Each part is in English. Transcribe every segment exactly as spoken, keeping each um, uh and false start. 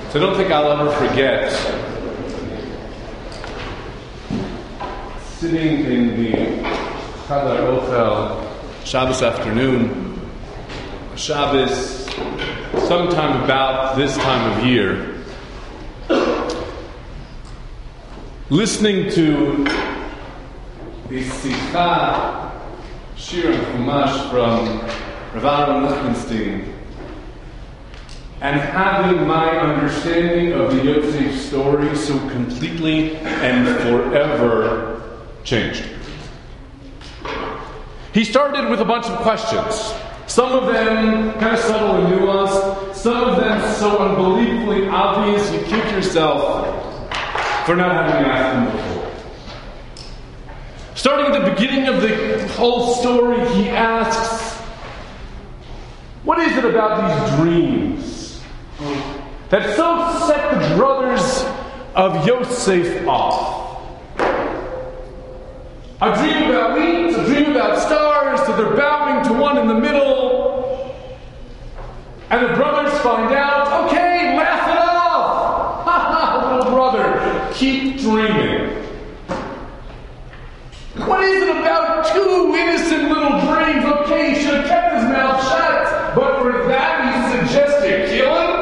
So I don't think I'll ever forget sitting in the Chadar Ochel Shabbos afternoon, Shabbos sometime about this time of year, listening to the Sikha Shir and Chumash from Rav Aaron Lichtenstein, and having my understanding of the Yosef story so completely and forever changed. He started with a bunch of questions. Some of them kind of subtle and nuanced. Some of them so unbelievably obvious you kick yourself for not having asked them before. Starting at the beginning of the whole story, he asks, what is it about these dreams that so set the brothers of Yosef off? A dream about wheat, a dream about stars, so they're bowing to one in the middle. And the brothers find out, okay, laugh it off. Ha ha, little brother, keep dreaming. What is it about two innocent little dreams? Okay, he should have kept his mouth shut, but for that he suggested killing?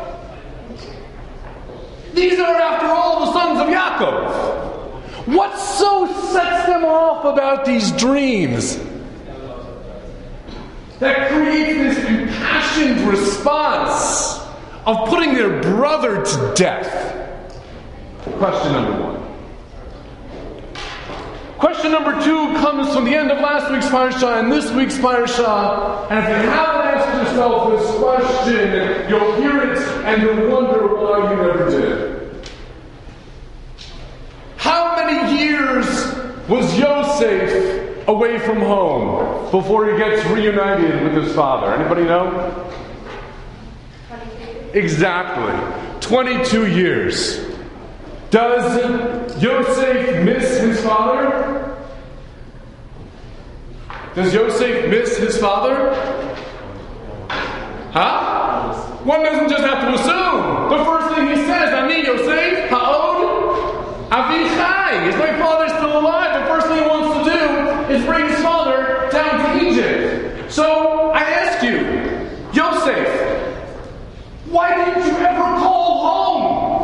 These are, after all, the sons of Yaakov. What so sets them off about these dreams that creates this impassioned response of putting their brother to death? Question number one. Question number two comes from the end of last week's Parsha and this week's Parsha. And if you haven't asked yourself this question, you'll hear it and you'll wonder why you never did. How many years was Yosef away from home before he gets reunited with his father? Anybody know? Exactly. twenty-two years. Does Yosef miss his father? Does Yosef miss his father? Huh? One doesn't just have to assume. The first thing he says, Ani Yosef, Ha'od, Avichai. Is my father still alive? The first thing he wants to do is bring his father down to Egypt. So I ask you, Yosef, why didn't you ever call home?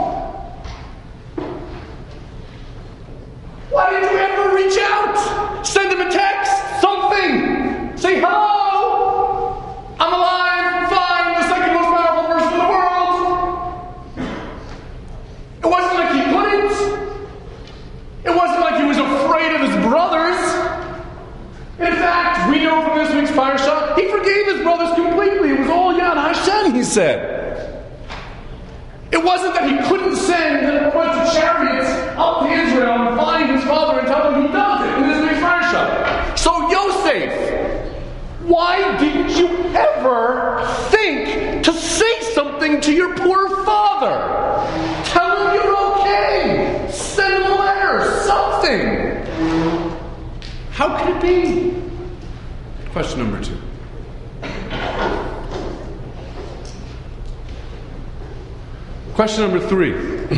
Why did you ever reach out? Send him a text, something. Say, hello, I'm alive, fine, the second most powerful person in the world. It wasn't like he couldn't. It wasn't like he was afraid of his brothers. In fact, we know from this week's Parsha, he forgave his brothers completely. It was all Yad Hashem, he said. It wasn't that he couldn't send a bunch of chariots up to Israel and find his father and tell him he does it in this week's Parsha. So Yosef, why didn't you ever think to say something to your poor father? Tell him you're okay. Send him a letter, something. How could it be? Question number two. Question number three.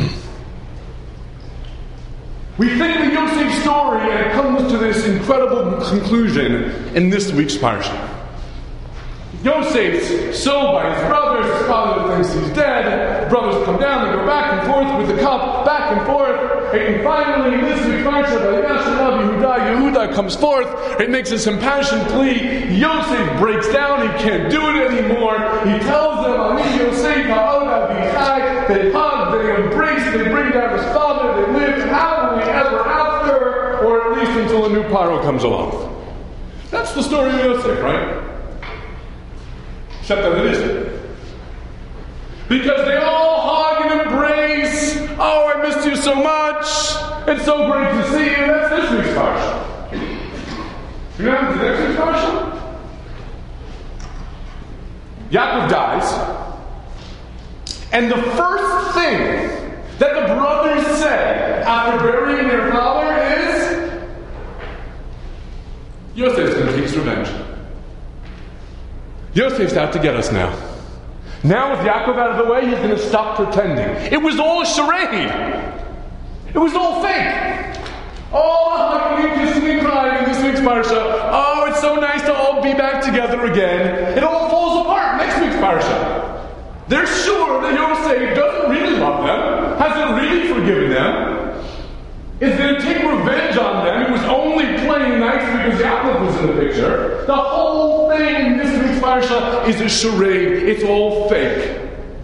We think the Yosef story, and it comes to this incredible conclusion in this week's Parsha. Yosef's sold by his brothers, his father thinks he's dead, brothers come down, they go back and forth with the cup, back and forth, and finally in this week's Parsha, Yehuda, Yehuda comes forth, it makes this impassioned plea, Yosef breaks down, he can't do it anymore, he tells them, Ani Yosef, Ha'od Avichai, they hug, they embrace, they bring down his father, they live happily ever after, or at least until a new Paro comes along. That's the story of Yosef, right? Except that it isn't. Because they all hug and embrace. Oh, I missed you so much. It's so great to see you. That's this week's Parsha. You know what happens next week's Parsha? Yaakov dies. And the first thing that the brothers say after burying their father is, Yosef's going to take his revenge. Yosef's out to get us now. Now with Yaakov out of the way, he's going to stop pretending. It was all a charade. It was all fake. Oh, like we kissing and crying in this week's parsha. Oh, it's so nice to all be back together again. It all falls apart next week's parsha. They're sure that Yosef doesn't really love them, hasn't really forgiven them, is going to take revenge on them. He was only playing nice because Yaakov was in the picture. The whole thing in this week's parsha is a charade. It's all fake.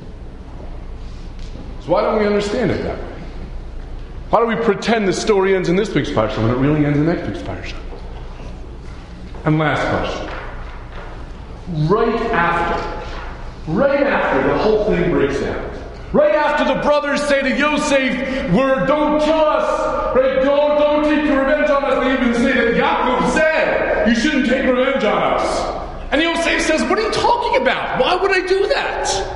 So why don't we understand it that way? Why do we pretend the story ends in this week's parsha when it really ends in next week's parsha? And last question. Right after, right after the whole thing breaks down, right after the brothers say to Yosef, "We're don't kill us, right? Don't don't take your revenge on us." They even say that Yaakov said, "You shouldn't take revenge on us." And Yosef says, "What are you talking about? Why would I do that?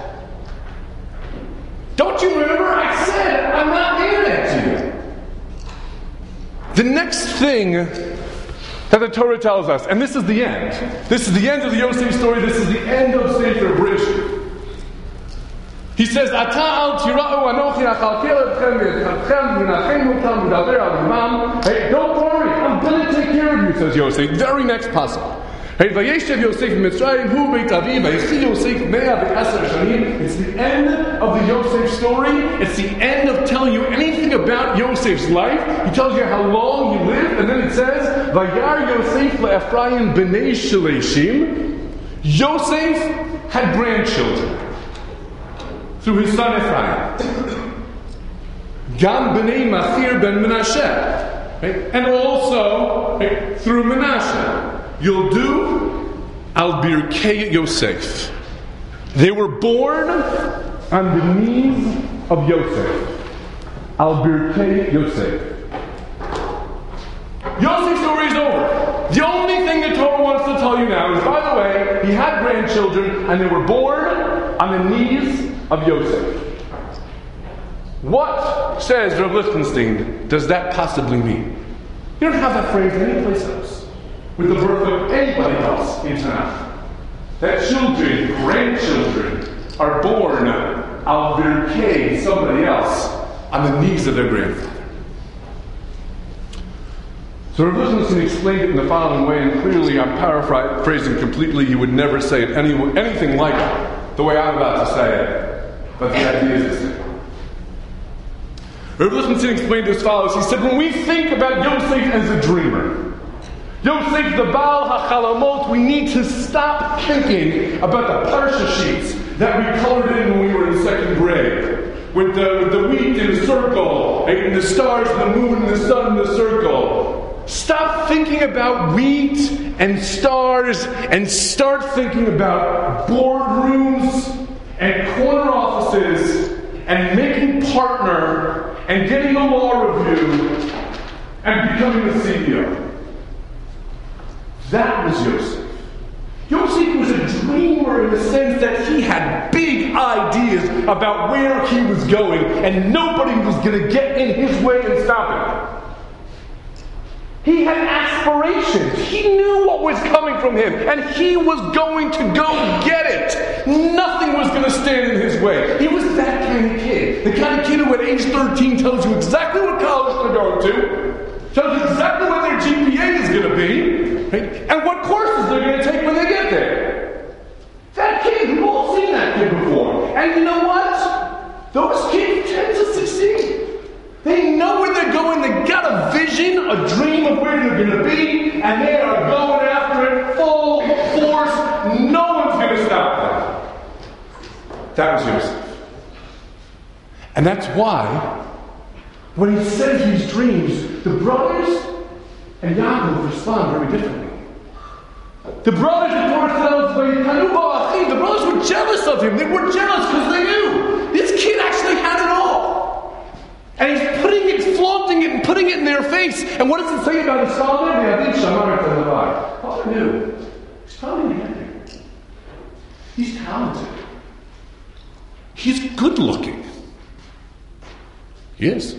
Don't you remember? I said I'm not doing that to you." The next thing that the Torah tells us, and this is the end. This is the end of the Yosef story. This is the end of Sefer Bereshit. He says, "Ata al tira'u anochi achalkel etchem v'etchatchem v'nachem otam v'daber al imam." Hey, don't worry, I'm going to take care of you, says Yosef. Very next passage. Hey, Vayeshev Yosef Mitzrayim hu beit aviv vayechi Yosef mea v'aser shanim. It's the end of the Yosef story. It's the end of telling you anything about Yosef's life. He tells you how long he lived, and then it says, "Vayar Yosef le'Ephraim b'nei sheleshim." Yosef had grandchildren through his son Ephraim. Gam b'nei Machir ben Menashe, right? And also right, through Menashe. You'll do al birkei Yosef. They were born on the knees of Yosef. Al birkei Yosef. Yosef's story is over. The only thing the Torah wants to tell you now is, by the way, he had grandchildren and they were born on the knees of Yosef. What, says Rav Lichtenstein, does that possibly mean? You don't have that phrase anyplace else with the birth of anybody else in Tanakh. That children, grandchildren, are born al birkei somebody else on the knees of their grandfather. So Rav Lichtenstein explained it in the following way, and clearly I'm paraphrasing completely. He would never say it any, anything like it, the way I'm about to say it. But the idea is the same. Rav Lichtenstein explained it as follows. He said, when we think about Yosef as a dreamer, Yosef the Baal HaChalamot, we need to stop thinking about the parsha sheets that we colored in when we were in second grade. With the, with the wheat in a circle, and the stars and the moon and the sun in the circle. Stop thinking about wheat and stars and start thinking about boardrooms and corner offices and making partner and getting a law review and becoming the C E O. That was Yosef. Yosef was a dreamer in the sense that he had big ideas about where he was going, and nobody was going to get in his way and stop him. He had aspirations. He knew what was coming from him, and he was going to go get it. Nothing was going to stand in his way. He was that kind of kid. The kind of kid who at age thirteen tells you exactly what college they're going to, tells you exactly what their G P A is going to be, right? And what courses they're going to take when they get there. That kid, we've all seen that kid before. And you know what? Those kids tend to succeed. They know where they're going. They've got a vision, a dream of where they're going to be, and they are going after it full force. No one's going to stop them. That was Yosef. And that's why, when he says these dreams, the brothers and Yaakov respond very differently. The brothers, of course, the brothers were jealous of him. They were jealous because they knew this kid actually had it all. And he's putting it, flaunting it, and putting it in their face. And what does it say about his father? Father knew. He's probably going to get there. He's talented. He's good looking. He is.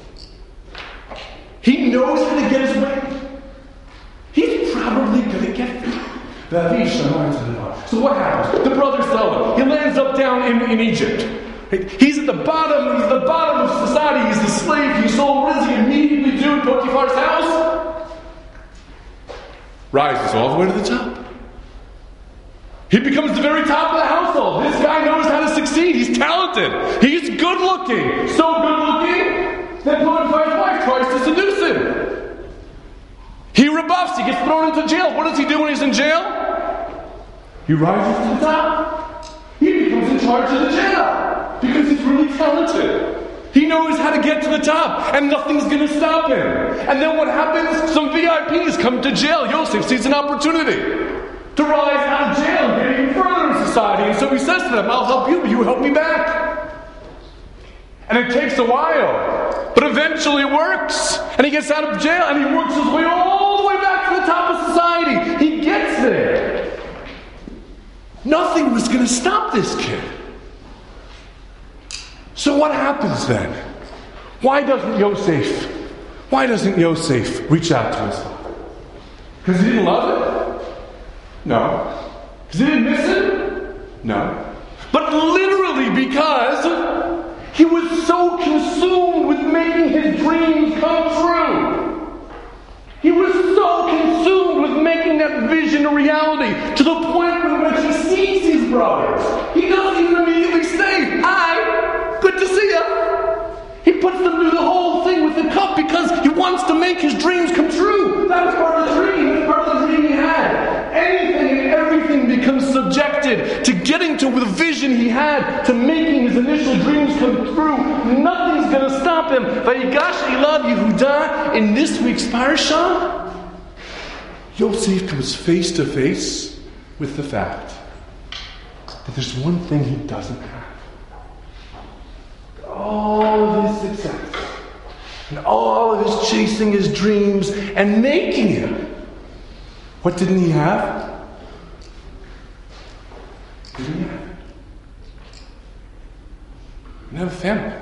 He knows how to get his way. He's probably going to get there. So what happens? The brothers tell him. He lands up down down in, in Egypt. He's at the bottom, he's at the bottom of society, he's the slave, he's sold. What does he immediately do in Potiphar's house? Rises all the way to the top. He becomes the very top of the household. This guy knows how to succeed. He's talented. He's good looking. So good looking that Potiphar's wife tries to seduce him. He rebuffs. He gets thrown into jail. What does he do when he's in jail? He rises to the top. He becomes in charge of the jail because he's really talented. He knows how to get to the top, and nothing's going to stop him. And then what happens? Some V I Ps come to jail. Yosef sees an opportunity to rise out of jail and get even further in society. And so he says to them, I'll help you, but you help me back. And it takes a while, but eventually it works. And he gets out of jail, and he works his way all the way back to the top of society. He gets there. Nothing was going to stop this kid. So what happens then? Why doesn't Yosef, why doesn't Yosef reach out to his father? Because he didn't love it? No. Because he didn't miss him? No. But literally because he was so consumed with making his dreams come true. He was so consumed with making that vision a reality to the point where when he sees his brothers, he doesn't even immediately say, hi, good to see you. He puts them through the whole thing with the cup because he wants to make his dreams come true. That was part of the dream. That was part of the dream he had. Anything and everything becomes subjected to getting to the vision he had, to making his initial dreams come true. Nothing's going to stop him. Vayigash Elav Yehuda, in this week's parasha, Yosef comes face to face with the fact that there's one thing he doesn't have. All of his success and all of his chasing his dreams and making it. What didn't he have? Didn't he have? He didn't have a family.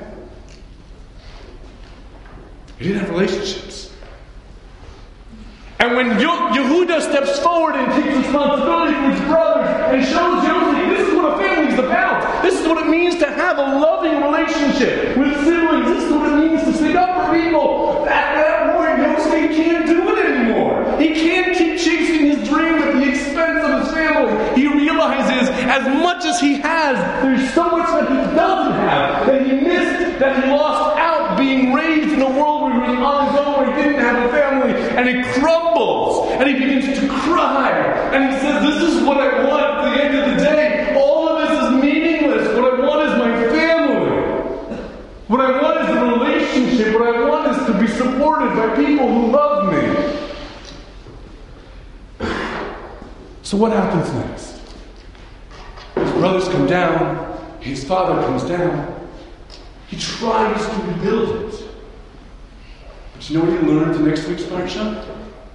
He didn't have relationships. And when Yehuda steps forward and takes responsibility for his brothers and shows Yosef, this is what a family is about. This is what it means to have a loving relationship with siblings. This is what it means to stick up for people. At that point, Yosef can't do it anymore. He can't keep chasing his dream at the expense of his family. He realizes as much as he has, there's so much that he doesn't have, that he missed, that he lost out being raised in a world where he was on his own, where he didn't have a family, and it crumbles, and he begins to cry, and he says, this is what I want at the end of the day. All of this is meaningless. What I want is my family. What I want is a relationship. What I want is to be supported by people who love me. So what happens next? His brothers come down. His father comes down. He tries to rebuild it. But you know what he learned in next week's parsha?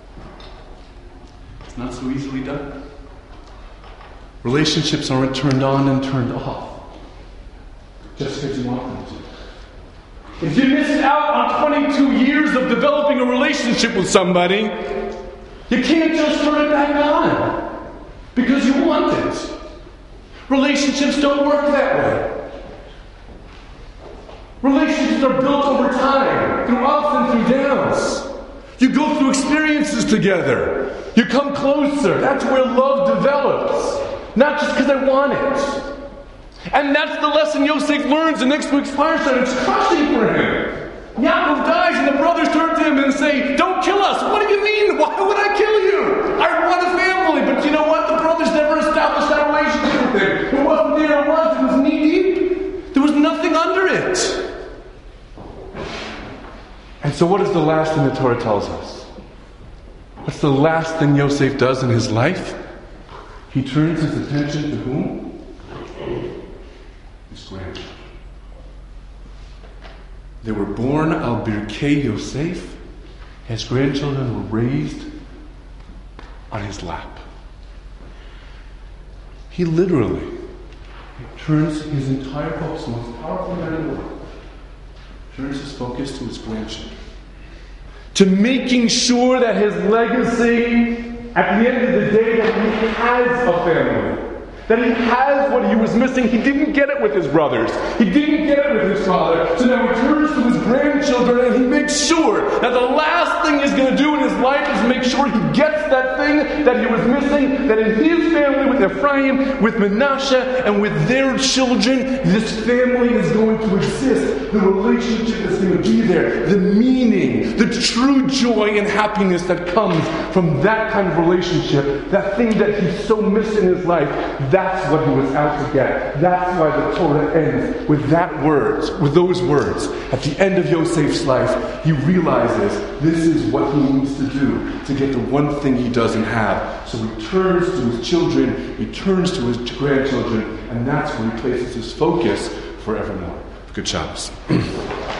It's not so easily done. Relationships aren't turned on and turned off just because you want them to. If you miss out on twenty-two years of developing a relationship with somebody, you can't just turn it back on because you want it. Relationships don't work that way. Relationships are built over time, through ups and through downs. You go through experiences together. You come closer. That's where love develops. Not just because I want it. And that's the lesson Yosef learns in next week's parsha. It's crushing for him. Yaakov dies and the brothers turn to him and say, don't kill us. What do you mean? Why would I kill you? I want a family. But you know what? The brothers never established that relationship with him. It wasn't there. It was. It was knee deep. There was nothing under it. And so what is the last thing the Torah tells us? What's the last thing Yosef does in his life? He turns his attention to whom? His grandchildren. They were born al birkei Yosef. His grandchildren were raised on his lap. He literally turns his entire focus, the most powerful man in the world, turns his focus to his grandchildren. To making sure that his legacy, at the end of the day, that he has a family. That he has what he was missing. He didn't get it with his brothers. He didn't get it with his father. So now he turns to his grandchildren and he makes sure that the last thing he's going to do in his life is make sure he gets that thing that he was missing. That in his family, with Ephraim, with Manasseh, and with their children, this family is going to exist. The relationship is going to be there. The meaning, the true joy and happiness that comes from that kind of relationship, that thing that he's so missed in his life, that's what he was out to get. That's why the Torah ends with that words, with those words. At the end of Yosef's life, he realizes this is what he needs to do to get the one thing he doesn't have. So he turns to his children, he turns to his grandchildren, and that's where he places his focus forevermore. Good Shabbos.